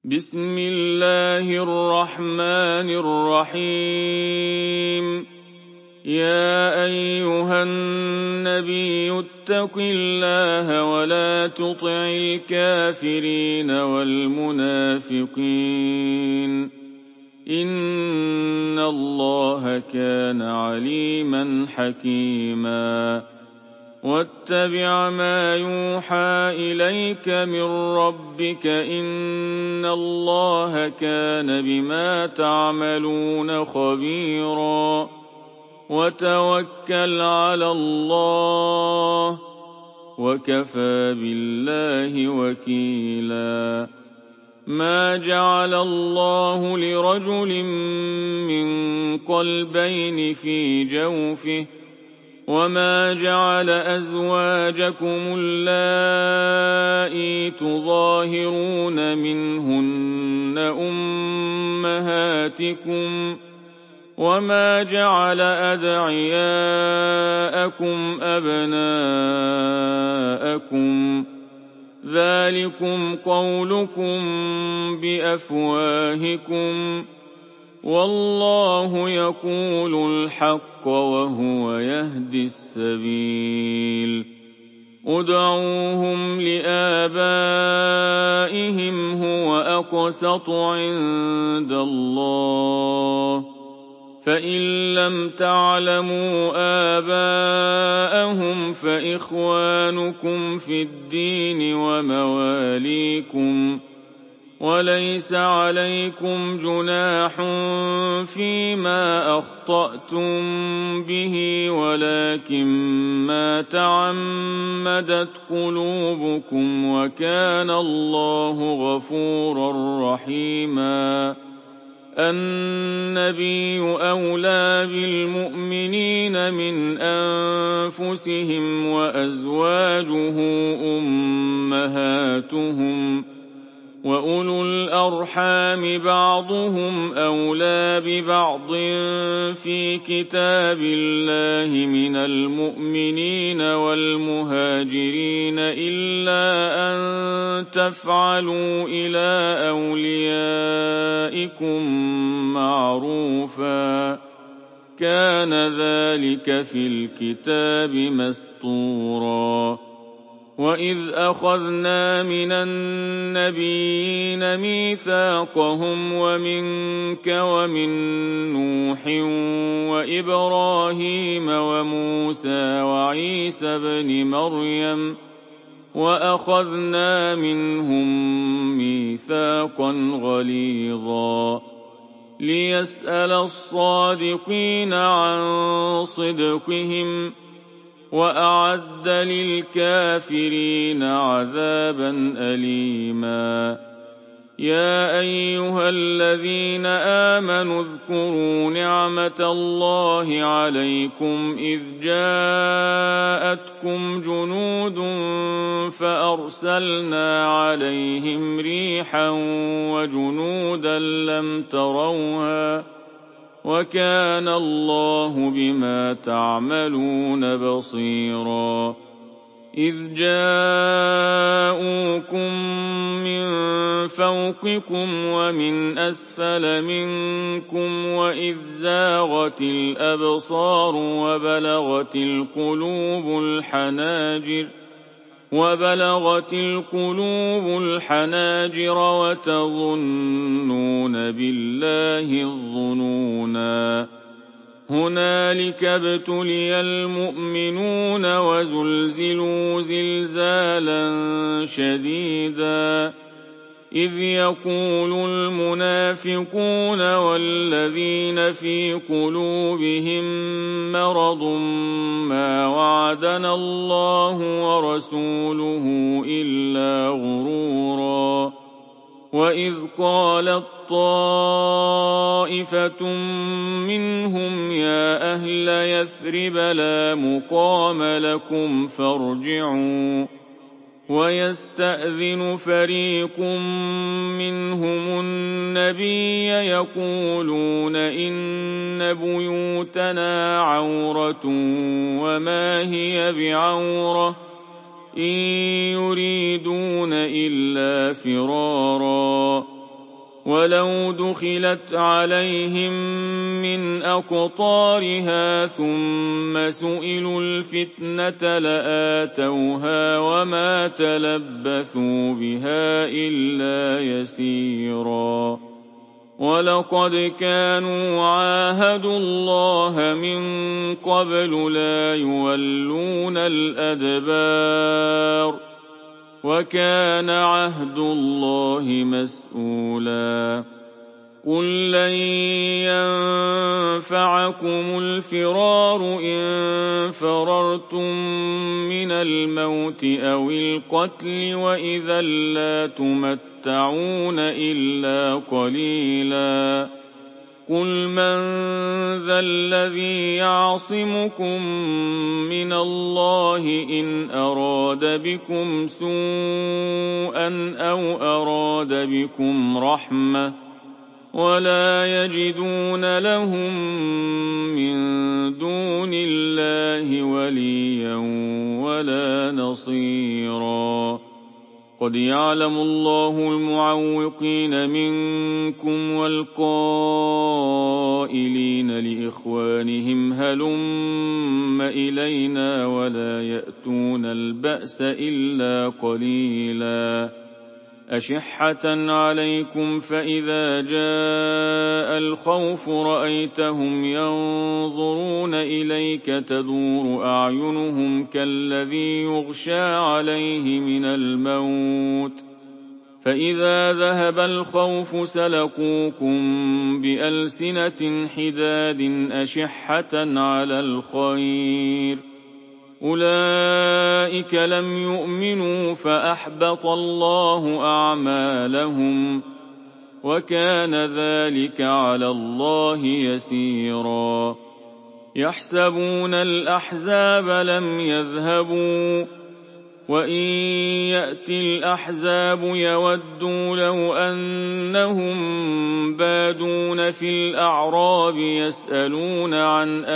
بسم الله الرحمن الرحيم يا أيها النبي اتق الله ولا تطع الكافرين والمنافقين إن الله كان عليما حكيما واتبع ما يوحى إليك من ربك إن الله كان بما تعملون خبيرا وتوكل على الله وكفى بالله وكيلا ما جعل الله لرجل من قلبين في جوفه وما جعل أزواجكم اللائي تظاهرون منهن أمهاتكم وما جعل أدعياءكم أبناءكم ذلكم قولكم بأفواهكم والله يقول الحق وهو يهدي السبيل ادعوهم لآبائهم هو أقسط عند الله فإن لم تعلموا آباءهم فإخوانكم في الدين ومواليكم وليس عليكم جناح فيما أخطأتم به ولكن ما تعمدت قلوبكم وكان الله غفورا رحيما النبي أولى بالمؤمنين من أنفسهم وأزواجه أمهاتهم وأولو الأرحام بعضهم أولى ببعض في كتاب الله من المؤمنين والمهاجرين إلا أن تفعلوا إلى أوليائكم معروفا كان ذلك في الكتاب مسطورا وإذ أخذنا من النبيين ميثاقهم ومنك ومن نوح وإبراهيم وموسى وعيسى ابن مريم وأخذنا منهم ميثاقا غليظا ليسأل الصادقين عن صدقهم وأعد للكافرين عذابا أليما يا أيها الذين آمنوا اذكروا نعمة الله عليكم إذ جاءتكم جنود فأرسلنا عليهم ريحا وجنودا لم تروها وكان الله بما تعملون بصيرا إذ جاءوكم من فوقكم ومن أسفل منكم وإذ زاغت الأبصار وبلغت القلوب الحناجر وتظنون بالله الظنونا هنالك ابتلي المؤمنون وزلزلوا زلزالا شديدا إذ يقول المنافقون والذين في قلوبهم مرض ما وعدنا الله ورسوله إلا غرورا وإذ قالت طائفة منهم يا أهل يثرب لا مقام لكم فارجعوا ويستأذن فريق منهم النبي يقولون إن بيوتنا عورة وما هي بعورة إن يريدون إلا فرارا وَلَوْ دُخِلَتْ عَلَيْهِم مِّنْ أَقْطَارِهَا ثُمَّ سُئِلُوا الْفِتْنَةَ لَآتَوْهَا وَمَا تَلَبَّثُوا بِهَا إِلَّا يَسِيرًا وَلَقَدْ كَانُوا عَاهَدُوا اللَّهَ مِن قَبْلُ لَا يُوَلُّونَ الْأَدْبَارَ وَكَانَ عَهْدُ اللَّهِ مَسْئُولًا قُل لَّن يَنفَعَكُمُ الْفِرَارُ إِن فَرَرْتُم مِّنَ الْمَوْتِ أَوِ الْقَتْلِ وَإِذًا لَّا تُمَتَّعُونَ إِلَّا قَلِيلًا قُلْ مَن ذَا الَّذِي يَعْصِمُكُم مِّنَ اللَّهِ إِنْ أَرَادَ بِكُمْ سُوءًا أَوْ أَرَادَ بِكُمْ رَحْمَةً وَلَا يَجِدُونَ لَهُم مِّن دُونِ اللَّهِ وَلِيًّا وَلَا نَصِيرًا قَدْ يَعْلَمُ اللَّهُ الْمُعَوِّقِينَ مِنكُمْ وَالْقَائِلِينَ لِإِخْوَانِهِمْ هَلُمَّ إِلَيْنَا وَلَا يَأْتُونَ الْبَأْسَ إِلَّا قَلِيلًا أَشِحَّةً عَلَيْكُمْ فَإِذَا جَاءَ الْخَوْفُ رَأَيْتَهُمْ يَنظُرُونَ إِلَيْكَ تَدُورُ أَعْيُنُهُمْ كَالَّذِي يُغْشَىٰ عَلَيْهِ مِنَ الْمَوْتِ فَإِذَا ذَهَبَ الْخَوْفُ سَلَقُوكُم بِأَلْسِنَةٍ حِدَادٍ أَشِحَّةً عَلَى الْخَيْرِ أُولَٰئِكَ لَمْ يُؤْمِنُوا فَأَحْبَطَ اللَّهُ أَعْمَالَهُمْ وَكَانَ ذَٰلِكَ عَلَى اللَّهِ يَسِيرًا يَحْسَبُونَ الْأَحْزَابَ لَمْ يَذْهَبُوا وَإِن يَأْتِ الْأَحْزَابُ يَوَدُّوا لَوْ أَنَّهُم بَادُونَ فِي الْأَعْرَابِ يَسْأَلُونَ عَنْ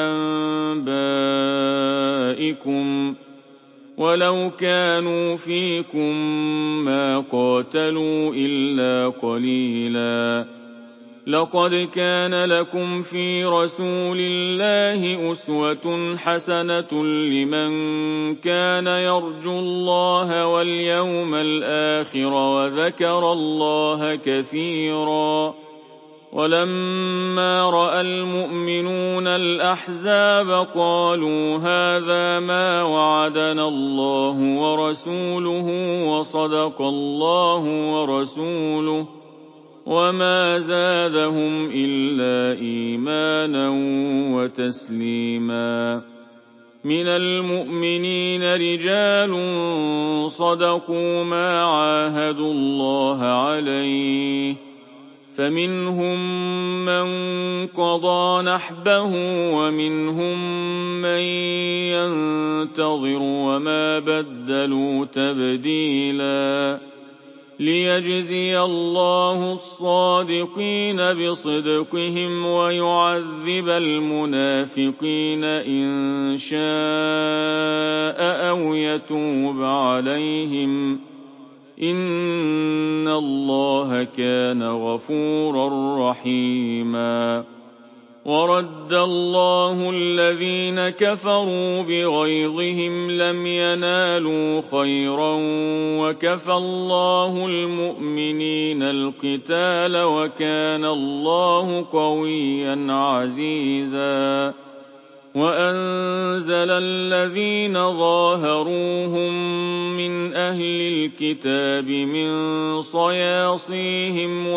أَنبَائِكُمْ وَلَوْ كَانُوا فِيكُم مَّا قَاتَلُوا إِلَّا قَلِيلًا لَقَدْ كَانَ لَكُمْ فِي رَسُولِ اللَّهِ أُسْوَةٌ حَسَنَةٌ لِّمَن كَانَ يَرْجُو اللَّهَ وَالْيَوْمَ الْآخِرَ وَذَكَرَ اللَّهَ كَثِيرًا وَلَمَّا رَأَى الْمُؤْمِنُونَ الْأَحْزَابَ قَالُوا هَٰذَا مَا وَعَدَنَا اللَّهُ وَرَسُولُهُ وَصَدَقَ اللَّهُ وَرَسُولُهُ وَمَا زَادَهُمْ إِلَّا إِيمَانًا وَتَسْلِيمًا مِنَ الْمُؤْمِنِينَ رِجَالٌ صَدَقُوا مَا عَاهَدُوا اللَّهَ عَلَيْهِ فَمِنْهُم مَّن قَضَىٰ نَحْبَهُ وَمِنْهُم مَّن يَنتَظِرُ وَمَا بَدَّلُوا تَبْدِيلًا لِيَجْزِيَ اللَّهُ الصَّادِقِينَ بِصِدْقِهِمْ وَيُعَذِّبَ الْمُنَافِقِينَ إِن شَاءَ أَوْ يَتُوبَ عَلَيْهِمْ إِنَّ اللَّهَ كَانَ غَفُورًا رَّحِيمًا وَرَدَّ اللَّهُ الَّذِينَ كَفَرُوا بِغَيْظِهِمْ لَمْ يَنَالُوا خَيْرًا وَكَفَى اللَّهُ الْمُؤْمِنِينَ الْقِتَالَ وَكَانَ اللَّهُ قَوِيًّا عَزِيزًا وَأَنزَلَ الَّذِينَ ظَاهَرُوهُم مِّنْ أَهْلِ الْكِتَابِ مِن صَيَاصِيهِمْ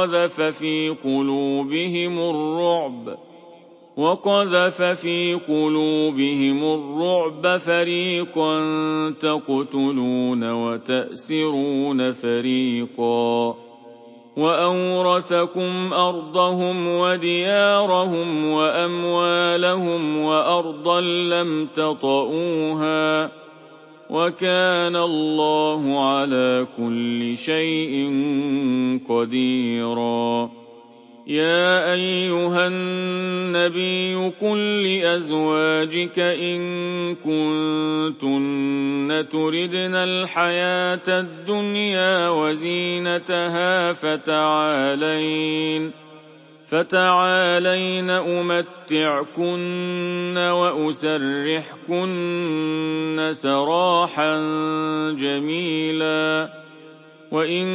وَقَذَفَ فِي قُلُوبِهِمُ الرُّعْبَ فَرِيقًا تَقْتُلُونَ وَتَأْسِرُونَ فَرِيقًا وَأَوْرَثَكُمْ أَرْضَهُمْ وَدِيَارَهُمْ وَأَمْوَالَهُمْ وَأَرْضًا لَّمْ تَطَئُوهَا وَكَانَ اللَّهُ عَلَىٰ كُلِّ شَيْءٍ قَدِيرًا يَا أَيُّهَا النَّبِيُّ قُل لِّأَزْوَاجِكَ إِن كُنتُنَّ تُرِدْنَ الْحَيَاةَ الدُّنْيَا وَزِينَتَهَا فَتَعَالَيْنَ أُمَتِّعْكُنَّ وَأُسَرِّحْكُنَّ سَرَاحًا جَمِيلًا وَإِن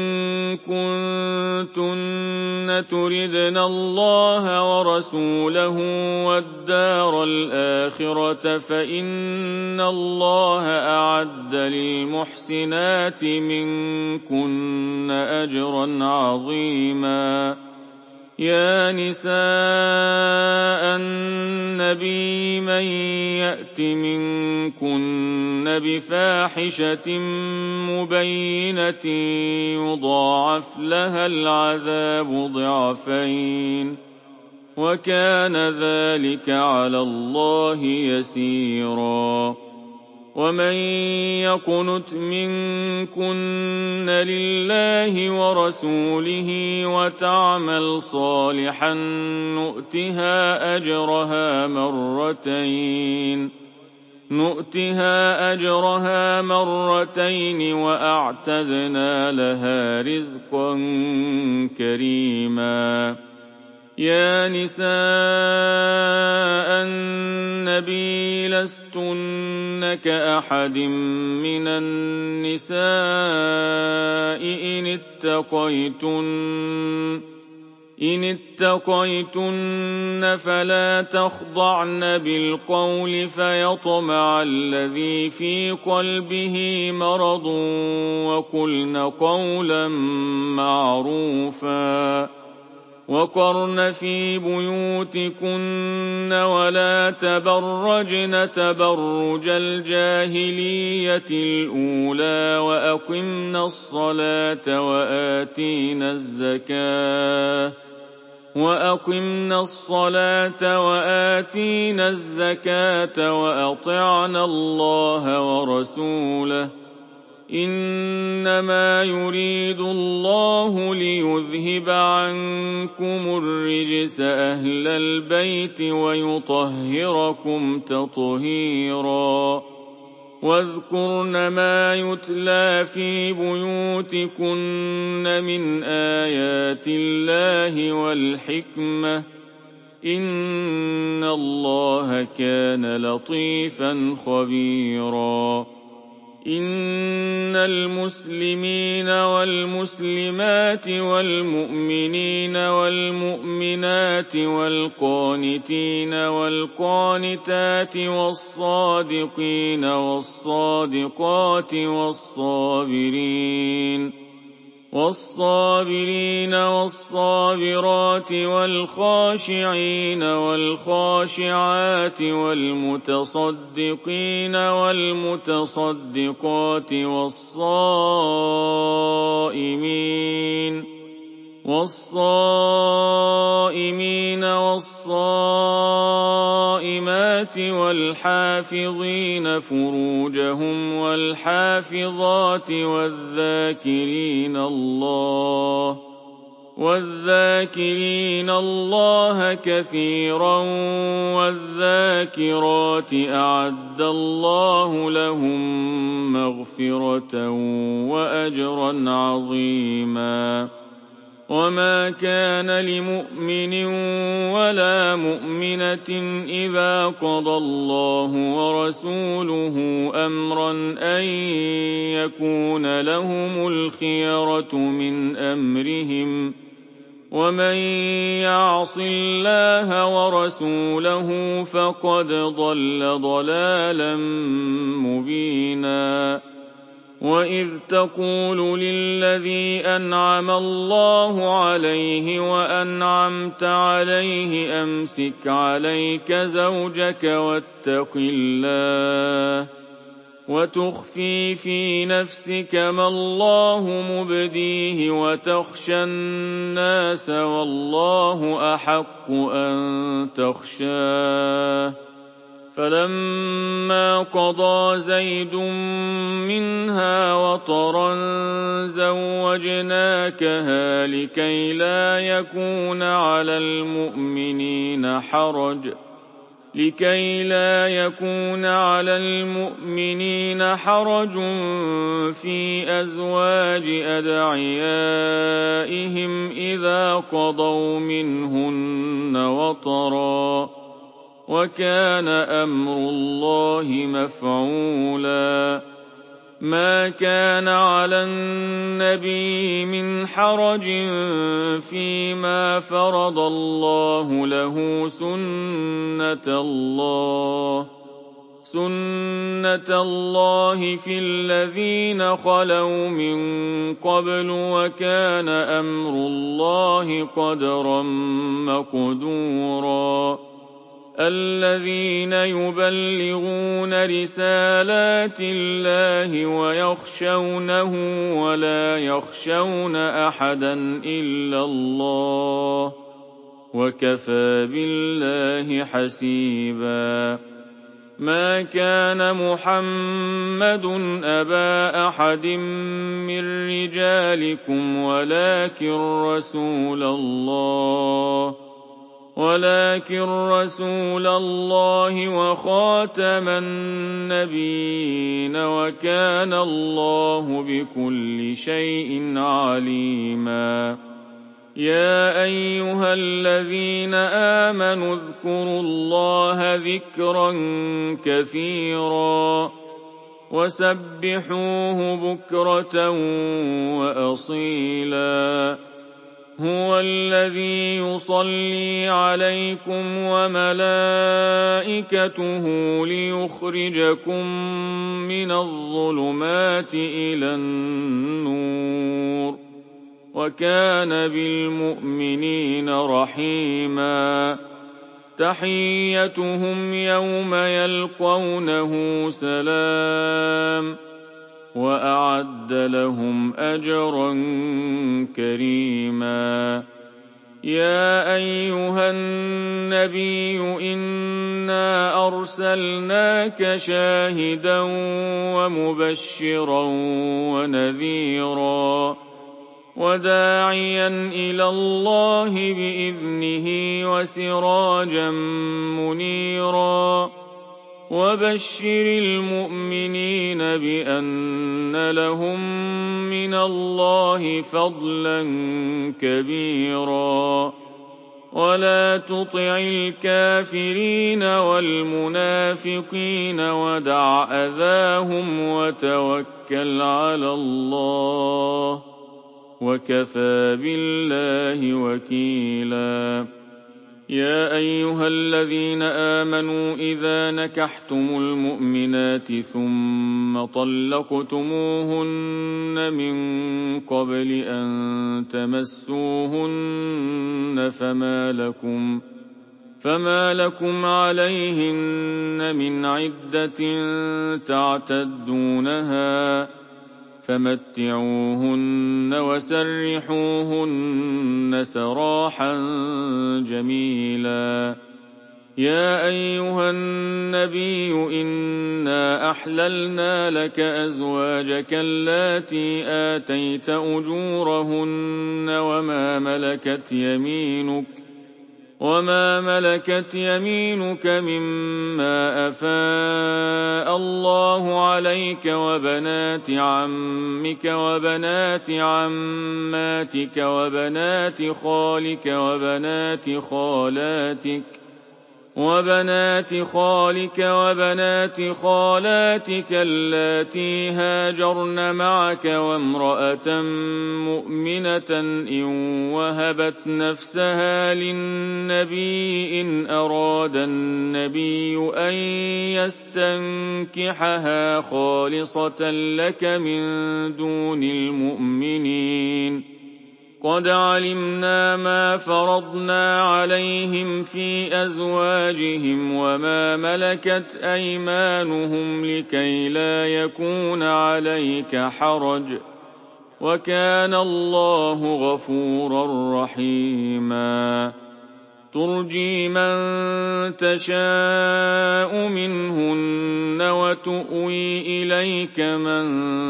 كُنتُنَّ تُرِدْنَ اللَّهَ وَرَسُولَهُ وَالدَّارَ الْآخِرَةَ فَإِنَّ اللَّهَ أَعَدَّ لِلْمُحْسِنَاتِ مِنكُنَّ أَجْرًا عَظِيمًا يَا نِسَاءَ النَّبِيِّ مَن يَأْتِ مِنكُنَّ بِفَاحِشَةٍ مُّبَيِّنَةٍ يُضَاعَفْ لَهَا الْعَذَابُ ضِعْفَيْنِ ۚ وَكَانَ ذَٰلِكَ عَلَى اللَّهِ يَسِيرًا وَمَن يَقْنُتْ مِنكُنَّ لِلَّهِ وَرَسُولِهِ وَتَعْمَلْ صَالِحًا نُؤْتِهَا أَجْرَهَا مَرَّتَيْنِ وَأَعْتَدْنَا لَهَا رِزْقًا كَرِيمًا يَا نِسَاءَ النَّبِيِّ لَسْتُنَّ كَأَحَدٍ مِّنَ النِّسَاءِ إِنِ اتَّقَيْتُنَّ فَلَا تَخْضَعْنَ بِالْقَوْلِ فَيَطْمَعَ الَّذِي فِي قَلْبِهِ مَرَضٌ وَقُلْنَ قَوْلًا مَّعْرُوفًا وَقَرْنَ فِي بُيُوتِكُنَّ وَلَا تَبَرَّجْنَ تَبَرُّجَ الْجَاهِلِيَّةِ الْأُولَىٰ وَأَقِمْنَ الصَّلَاةَ وَآتِينَ الزَّكَاةَ وَأَطِعْنَ اللَّهَ وَرَسُولَهُ ۚ إِنَّمَا يُرِيدُ اللَّهُ لِيُذْهِبَ عَنكُمُ الرِّجْسَ أَهْلَ الْبَيْتِ وَيُطَهِّرَكُمْ تَطْهِيرًا وَاذْكُرْنَ مَا يُتْلَىٰ فِي بُيُوتِكُنَّ مِنْ آيَاتِ اللَّهِ وَالْحِكْمَةِ ۚ إِنَّ اللَّهَ كَانَ لَطِيفًا خَبِيرًا إِنَّ الْمُسْلِمِينَ وَالْمُسْلِمَاتِ وَالْمُؤْمِنِينَ وَالْمُؤْمِنَاتِ وَالْقَانِتِينَ وَالْقَانِتَاتِ وَالصَّادِقِينَ وَالصَّادِقَاتِ وَالصَّابِرِينَ وَالصَّابِرَاتِ وَالْخَاشِعِينَ وَالْخَاشِعَاتِ وَالْمُتَصَدِّقِينَ وَالْمُتَصَدِّقَاتِ وَالصَّائِمِينَ وَالصَّائِمَاتِ وَالْحَافِظِينَ فُرُوجَهُمْ وَالْحَافِظَاتِ وَالذَّاكِرِينَ اللَّهَ كَثِيرًا وَالذَّاكِرَاتِ أَعَدَّ اللَّهُ لَهُم مَّغْفِرَةً وَأَجْرًا عَظِيمًا وَمَا كَانَ لِمُؤْمِنٍ وَلَا مُؤْمِنَةٍ إِذَا قَضَى اللَّهُ وَرَسُولُهُ أَمْرًا أَن يَكُونَ لَهُمُ الْخِيَرَةُ مِنْ أَمْرِهِمْ ۗ وَمَن يَعْصِ اللَّهَ وَرَسُولَهُ فَقَدْ ضَلَّ ضَلَالًا مُّبِينًا وَإِذْ تَقُولُ لِلَّذِي أَنْعَمَ اللَّهُ عَلَيْهِ وَأَنْعَمْتَ عَلَيْهِ أَمْسِكْ عَلَيْكَ زَوْجَكَ وَاتَّقِ اللَّهَ وَتُخْفِي فِي نَفْسِكَ مَا اللَّهُ مُبْدِيهِ وَتَخْشَى النَّاسَ وَاللَّهُ أَحَقُّ أَن تَخْشَاهُ فَلَمَّا قَضَىٰ زَيْدٌ مِّنْهَا وَطَرًا زَوَّجْنَاكَهَا لِكَيْ لَا يَكُونَ عَلَى الْمُؤْمِنِينَ حَرَجٌ فِي أَزْوَاجِ أَدْعِيَائِهِمْ إِذَا قَضَوْا مِنْهُنَّ وَطَرًا ۚ وَكَانَ أَمْرُ اللَّهِ مَفْعُولًا. مَا كَانَ عَلَى النَّبِيِّ مِنْ حَرَجٍ فِيمَا فَرَضَ اللَّهُ لَهُ ۚ سُنَّةَ اللَّهِ فِي الَّذِينَ خَلَوْا مِن قَبْلُ ۚ وَكَانَ أَمْرُ اللَّهِ قَدَرًا مَّقْدُورًا. الَّذِينَ يُبَلِّغُونَ رِسَالَاتِ اللَّهِ وَيَخْشَوْنَهُ وَلَا يَخْشَوْنَ أَحَدًا إِلَّا اللَّهَ ۗ وَكَفَىٰ بِاللَّهِ حَسِيبًا. مَا كَانَ مُحَمَّدٌ أَبَا أَحَدٍ مِّن رِّجَالِكُمْ وَلَٰكِن رَّسُولَ اللَّهِ وَخَاتَمَ النَّبِيِّينَ ۗ وَكَانَ اللَّهُ بِكُلِّ شَيْءٍ عَلِيمًا. يَا أَيُّهَا الَّذِينَ آمَنُوا اذْكُرُوا اللَّهَ ذِكْرًا كَثِيرًا وَسَبِّحُوهُ بُكْرَةً وَأَصِيلًا. هُوَ الَّذِي يُصَلِّي عَلَيْكُمْ وَمَلَائِكَتُهُ لِيُخْرِجَكُم مِّنَ الظُّلُمَاتِ إِلَى النُّورِ ۚ وَكَانَ بِالْمُؤْمِنِينَ رَحِيمًا. تَحِيَّتُهُمْ يَوْمَ يَلْقَوْنَهُ سَلَامٌ ۚ وَأَعَدَّ لَهُمْ أَجْرًا كَرِيمًا. يَا أَيُّهَا النَّبِيُّ إِنَّا أَرْسَلْنَاكَ شَاهِدًا وَمُبَشِّرًا وَنَذِيرًا وَدَاعِيًا إِلَى اللَّهِ بِإِذْنِهِ وَسِرَاجًا مُّنِيرًا. وَبَشِّرِ الْمُؤْمِنِينَ بِأَنَّ لَهُم مِّنَ اللَّهِ فَضْلًا كَبِيرًا. وَلَا تُطِعِ الْكَافِرِينَ وَالْمُنَافِقِينَ وَدَعْ أَذَاهُمْ وَتَوَكَّلْ عَلَى اللَّهِ ۚ وَكَفَىٰ بِاللَّهِ وَكِيلًا. يَا أَيُّهَا الَّذِينَ آمَنُوا إِذَا نَكَحْتُمُ الْمُؤْمِنَاتِ ثُمَّ طَلَّقْتُمُوهُنَّ مِن قَبْلِ أَن تَمَسُّوهُنَّ فَمَا لَكُمْ عَلَيْهِنَّ مِنْ عِدَّةٍ تَعْتَدُّونَهَا ۖ فَمَتِّعُوهُنَّ وَسَرِّحُوهُنَّ سَرَاحًا جَمِيلًا. يَا أَيُّهَا النَّبِيُّ إِنَّا أَحْلَلْنَا لَكَ أَزْوَاجَكَ اللَّاتِي آتَيْتَ أُجُورَهُنَّ وَمَا مَلَكَتْ يَمِينُكَ مِمَّا أَفَاءَ اللَّهُ عَلَيْكَ وَبَنَاتِ عَمِّكَ وَبَنَاتِ عَمَّاتِكَ وَبَنَاتِ خَالِكَ وَبَنَاتِ خَالَاتِكَ اللَّاتِي هَاجَرْنَ مَعَكَ وَامْرَأَةً مُّؤْمِنَةً إِن وَهَبَتْ نَفْسَهَا لِلنَّبِيِّ إِنْ أَرَادَ النَّبِيُّ أَن يَسْتَنكِحَهَا خَالِصَةً لَّكَ مِن دُونِ الْمُؤْمِنِينَ ۗ قَدْ عَلِمْنَا مَا فَرَضْنَا عَلَيْهِمْ فِي أَزْوَاجِهِمْ وَمَا مَلَكَتْ أَيْمَانُهُمْ لِكَيْ لَا يَكُونَ عَلَيْكَ حَرَجٌ ۗ وَكَانَ اللَّهُ غَفُورًا رَّحِيمًا. ترجي من تشاء منهن وتؤوي إليك من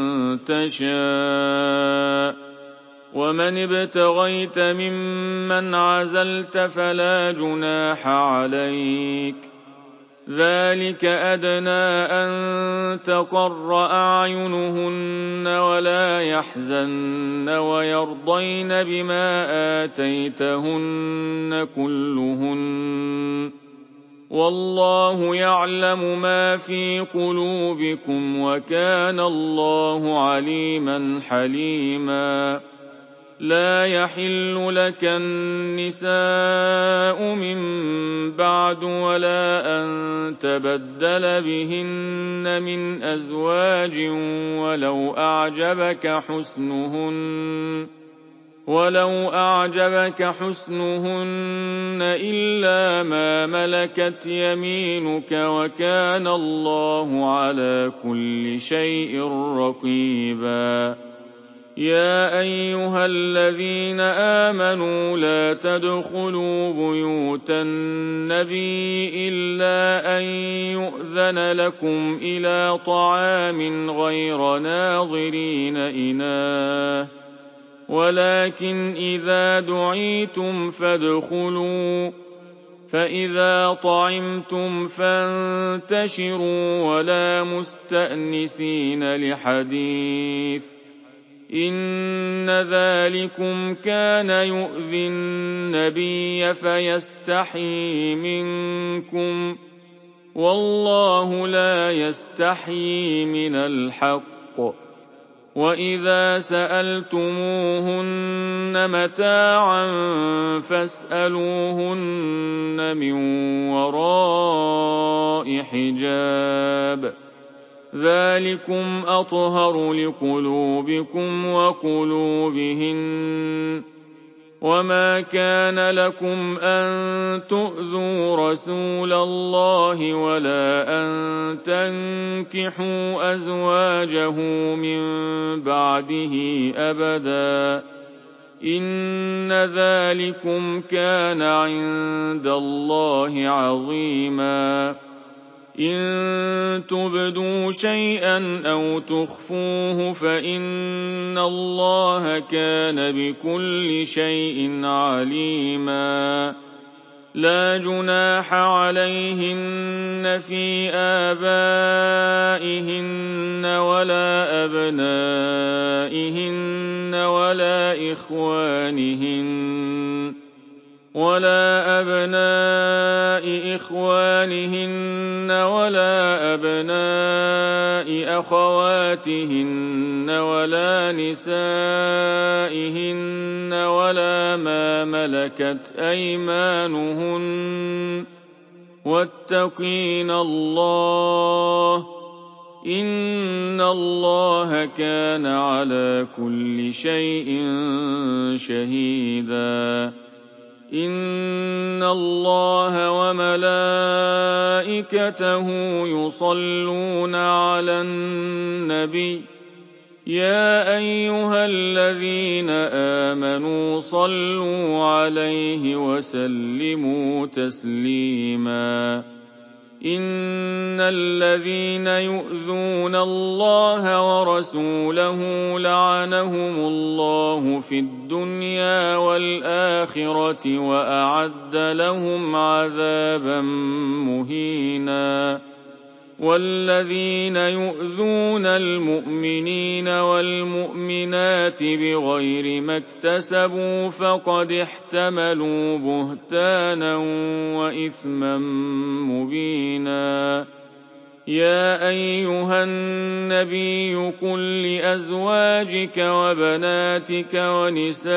تشاء ومن ابتغيت ممن عزلت فلا جناح عليك ذلك أدنى أن تقر أعينهن ولا يحزن ويرضين بما آتيتهن كلهن والله يعلم ما في قلوبكم وكان الله عليما حليما لا يحل لك النساء من بعد ولا أن تبدل بهن من أزواج ولو أعجبك حسنهن إلا ما ملكت يمينك وكان الله على كل شيء رقيبا يا أيها الذين آمنوا لا تدخلوا بيوت النبي إلا أن يؤذن لكم إلى طعام غير ناظرين إناه ولكن إذا دعيتم فادخلوا فإذا طعمتم فانتشروا ولا مستأنسين لحديث إن ذلكم كان يؤذي النبي فيستحيي منكم والله لا يستحيي من الحق وإذا سألتموهن متاعا فاسألوهن من وراء حجاب ذلكم أطهر لقلوبكم وقلوبهن وما كان لكم أن تؤذوا رسول الله ولا أن تنكحوا أزواجه من بعده أبدا إن ذلكم كان عند الله عظيما إن تبدوا شيئا أو تخفوه فإن الله كان بكل شيء عليما لا جناح عليهن في آبائهن ولا أبنائهن ولا أبناء إخوانهن ولا أبناء أخواتهن ولا نسائهن ولا ما ملكت أيمانهن واتقين الله إن الله كان على كل شيء شهيدا إن الله وملائكته يصلون على النبي يا أيها الذين آمنوا صلوا عليه وسلموا تسليما إن الذين يؤذون الله ورسوله لعنهم الله في الدنيا والآخرة وأعد لهم عذابا مهينا والذين يؤذون المؤمنين والمؤمنات بغير ما اكتسبوا فقد احتملوا بهتانا وإثما مبينا يا أيها النبي قل لأزواجك وبناتك ونساء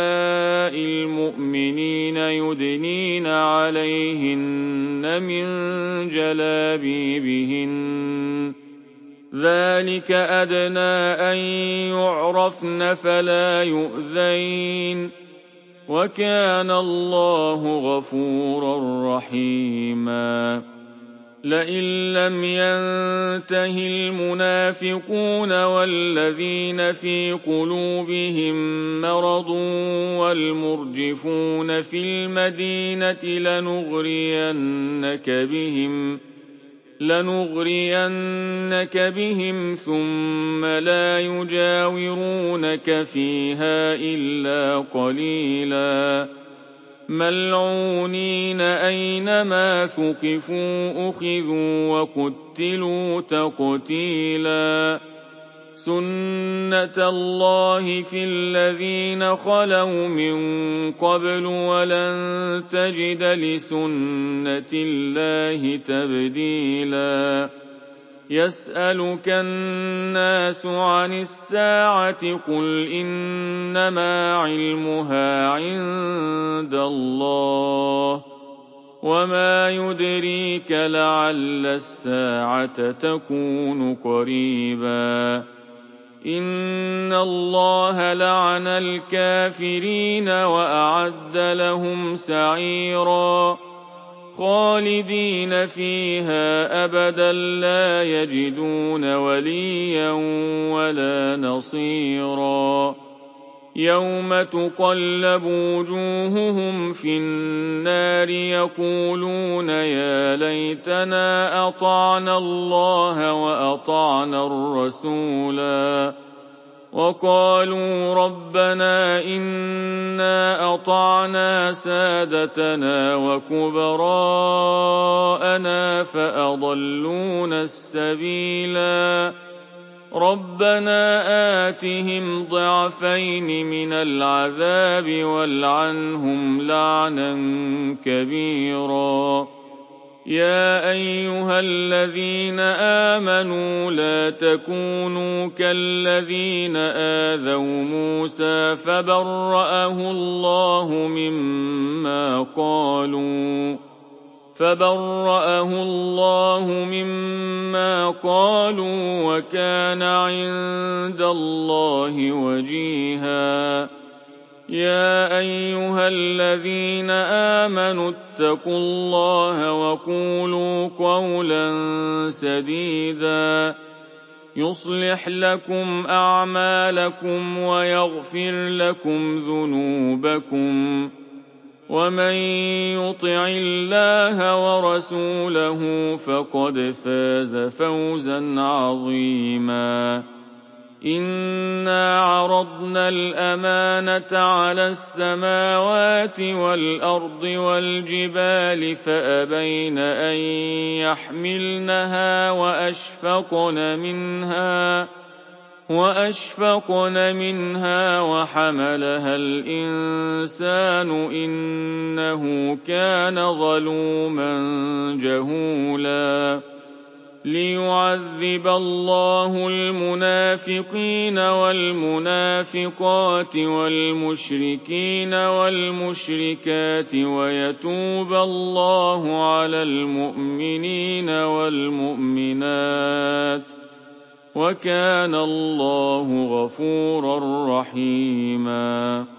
المؤمنين يدنين عليهن من جلابيبهن ذلك أدنى أن يعرفن فلا يؤذين وكان الله غفورا رحيما لئن لم ينته المنافقون والذين في قلوبهم مرض والمرجفون في المدينة لنغرينك بهم ثم لا يجاورونك فيها إلا قليلا ملعونين أينما ثقفوا أخذوا وقتلوا تقتيلا سنة الله في الذين خلوا من قبل ولن تجد لسنة الله تبديلا يسألك الناس عن الساعة قل إنما علمها عند الله وما يدريك لعل الساعة تكون قريبا إن الله لعن الكافرين وأعد لهم سعيرا خالدين فيها أبدا لا يجدون وليا ولا نصيرا يوم تقلب وجوههم في النار يقولون يا ليتنا أطعنا الله وأطعنا الرسولا وقالوا ربنا إنا أطعنا سادتنا وكبراءنا فأضلونا السبيلا ربنا آتهم ضعفين من العذاب والعنهم لعنا كبيرا يا أيها الذين آمنوا لا تكونوا كالذين آذوا موسى فبرأه الله مما قالوا وكان عند الله وجيها يا أيها الذين آمنوا اتقوا الله وقولوا قولا سديدا يصلح لكم أعمالكم ويغفر لكم ذنوبكم ومن يطع الله ورسوله فقد فاز فوزا عظيما إنا عرضنا الأمانة على السماوات والأرض والجبال فأبين أن يحملنها وأشفقن منها وحملها الإنسان إنه كان ظلوما جهولا ليعذب الله المنافقين والمنافقات والمشركين والمشركات ويتوب الله على المؤمنين والمؤمنات وكان الله غفورا رحيما